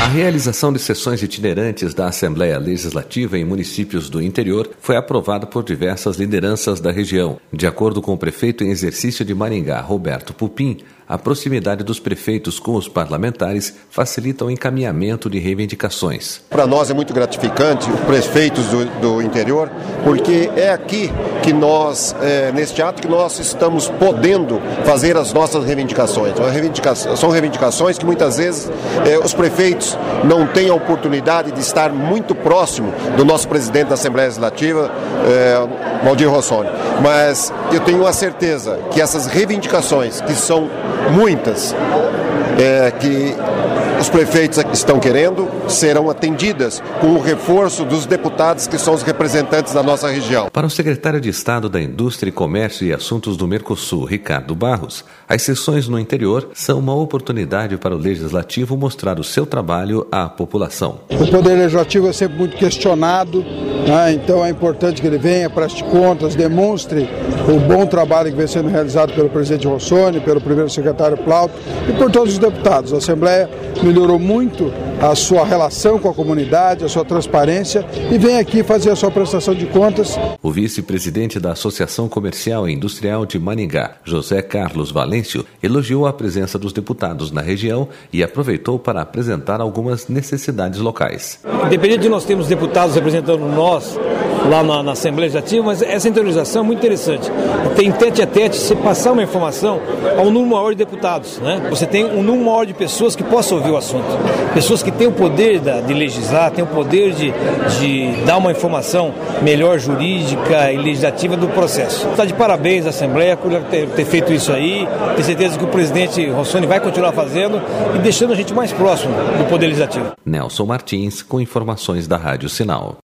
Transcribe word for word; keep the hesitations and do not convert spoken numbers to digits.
A realização de sessões itinerantes da Assembleia Legislativa em municípios do interior foi aprovada por diversas lideranças da região. De acordo com o prefeito em exercício de Maringá, Roberto Pupim, a proximidade dos prefeitos com os parlamentares facilita o encaminhamento de reivindicações. Para nós é muito gratificante, os prefeitos do, do interior, porque é aqui que nós, é, neste ato, que nós estamos podendo fazer as nossas reivindicações. São reivindicações, são reivindicações que muitas vezes é, os prefeitos não têm a oportunidade de estar muito próximo do nosso presidente da Assembleia Legislativa, é, Valdir Rossoni. Mas eu tenho a certeza que essas reivindicações, que são muitas, é, que os prefeitos estão querendo, serão atendidas com o reforço dos deputados que são os representantes da nossa região. Para o secretário de Estado da Indústria, Comércio e Assuntos do Mercosul, Ricardo Barros, as sessões no interior são uma oportunidade para o Legislativo mostrar o seu trabalho à população. O Poder Legislativo é sempre muito questionado, né? Então é importante que ele venha, preste contas, demonstre o bom trabalho que vem sendo realizado pelo presidente Rossoni, pelo primeiro secretário Plauto e por todos os deputados. A Assembleia melhorou muito a sua relação com a comunidade, a sua transparência e vem aqui fazer a sua prestação de contas. O vice-presidente da Associação Comercial e Industrial de Maringá, José Carlos Valêncio, elogiou a presença dos deputados na região e aproveitou para apresentar algumas necessidades locais. Independente de nós termos deputados representando nós lá na, na Assembleia Legislativa, mas essa interiorização é muito interessante. Tem tete a tete, você passar uma informação a um número maior de deputados, né? Você tem um número maior de pessoas que possam ouvir o assunto. Pessoas que têm o poder da, de legislar, têm o poder de, de dar uma informação melhor jurídica e legislativa do processo. Está de parabéns a Assembleia por ter, ter feito isso aí. Tenho certeza que o presidente Rossoni vai continuar fazendo e deixando a gente mais próximo do Poder Legislativo. Nelson Martins, com informações da Rádio Sinal.